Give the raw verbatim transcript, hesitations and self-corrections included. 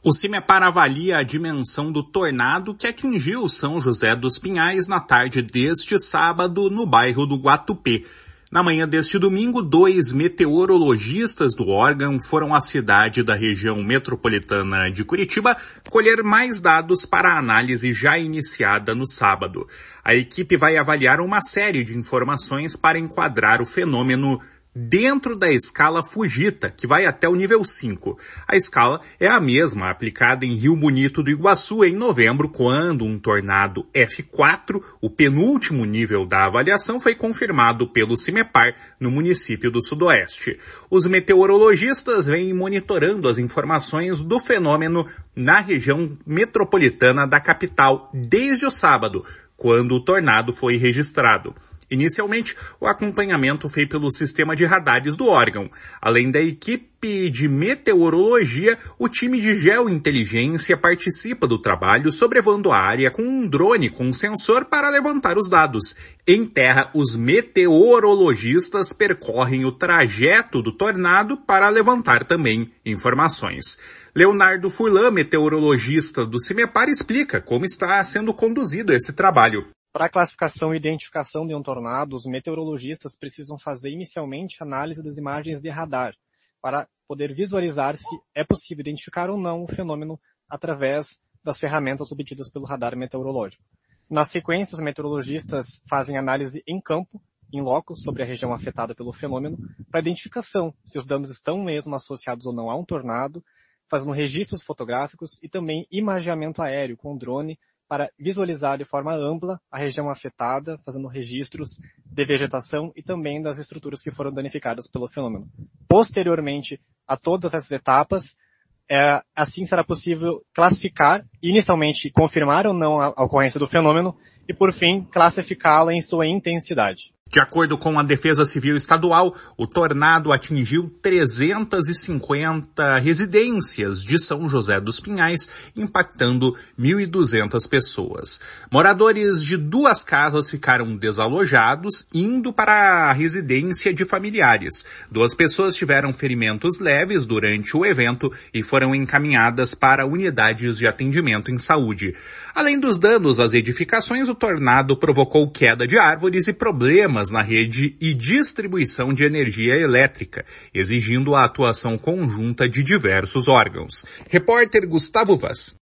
O CIMEPAR avalia a dimensão do tornado que atingiu São José dos Pinhais na tarde deste sábado no bairro do Guatupê. Na manhã deste domingo, dois meteorologistas do órgão foram à cidade da região metropolitana de Curitiba colher mais dados para a análise já iniciada no sábado. A equipe vai avaliar uma série de informações para enquadrar o fenômeno dentro da escala Fujita, que vai até o nível cinco. A escala é a mesma aplicada em Rio Bonito do Iguaçu em novembro, quando um tornado F quatro, o penúltimo nível da avaliação, foi confirmado pelo CIMEPAR no município do Sudoeste. Os meteorologistas vêm monitorando as informações do fenômeno na região metropolitana da capital desde o sábado, quando o tornado foi registrado. Inicialmente, o acompanhamento foi pelo sistema de radares do órgão. Além da equipe de meteorologia, o time de geointeligência participa do trabalho sobrevoando a área com um drone com sensor para levantar os dados. Em terra, os meteorologistas percorrem o trajeto do tornado para levantar também informações. Leonardo Furlan, meteorologista do CIMEPAR, explica como está sendo conduzido esse trabalho. Para a classificação e identificação de um tornado, os meteorologistas precisam fazer inicialmente análise das imagens de radar, para poder visualizar se é possível identificar ou não o fenômeno através das ferramentas obtidas pelo radar meteorológico. Na sequência, os meteorologistas fazem análise em campo, em loco, sobre a região afetada pelo fenômeno, para identificação se os danos estão mesmo associados ou não a um tornado, fazendo registros fotográficos e também imageamento aéreo com drone, para visualizar de forma ampla a região afetada, fazendo registros de vegetação e também das estruturas que foram danificadas pelo fenômeno. Posteriormente a todas essas etapas, é, assim será possível classificar, inicialmente confirmar ou não a, a ocorrência do fenômeno e, por fim, classificá-la em sua intensidade. De acordo com a Defesa Civil Estadual, o tornado atingiu trezentas e cinquenta residências de São José dos Pinhais, impactando mil e duzentas pessoas. Moradores de duas casas ficaram desalojados, indo para a residência de familiares. Duas pessoas tiveram ferimentos leves durante o evento e foram encaminhadas para unidades de atendimento em saúde. Além dos danos às edificações, o tornado provocou queda de árvores e problemas na rede e distribuição de energia elétrica, exigindo a atuação conjunta de diversos órgãos. Repórter Gustavo Vaz.